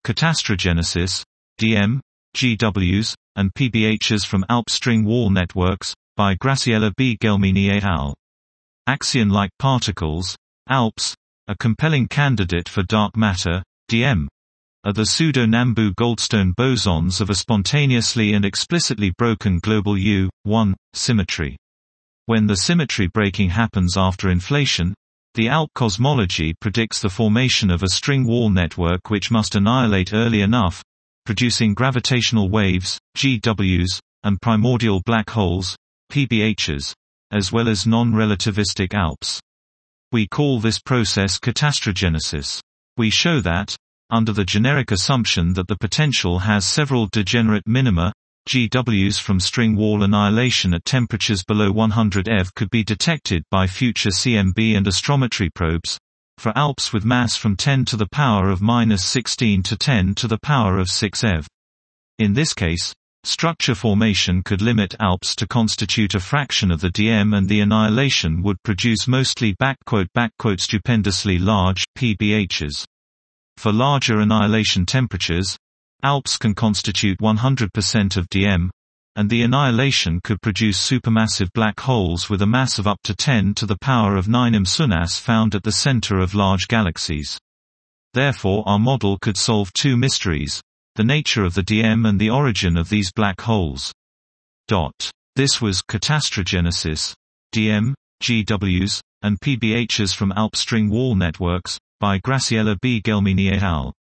Catastrogenesis, DM, GWs, and PBHs from Alp string wall networks, by Graciela B. Gelmini et al. Axion-like particles, ALPS, a compelling candidate for dark matter, DM, are the pseudo-Nambu-Goldstone bosons of a spontaneously and explicitly broken global U(1) symmetry. When the symmetry breaking happens after inflation, the ALP cosmology predicts the formation of a string wall network which must annihilate early enough, producing gravitational waves, GWs, and primordial black holes, PBHs, as well as non-relativistic ALPS. We call this process catastrogenesis. We show that, under the generic assumption that the potential has several degenerate minima, GWs from string wall annihilation at temperatures below 100 eV could be detected by future CMB and astrometry probes, for ALPS with mass from 10 to the power of -16 to 10 to the power of 6 eV. In this case, structure formation could limit ALPS to constitute a fraction of the DM, and the annihilation would produce mostly "stupendously large" PBHs. For larger annihilation temperatures, ALPS can constitute 100% of DM, and the annihilation could produce supermassive black holes with a mass of up to 10 to the power of 9 mSunas found at the center of large galaxies. Therefore our model could solve two mysteries: the nature of the DM and the origin of these black holes. This was Catastrogenesis, DM, GWs, and PBHs from ALP string wall networks, by Graciela B. Gelmini et al.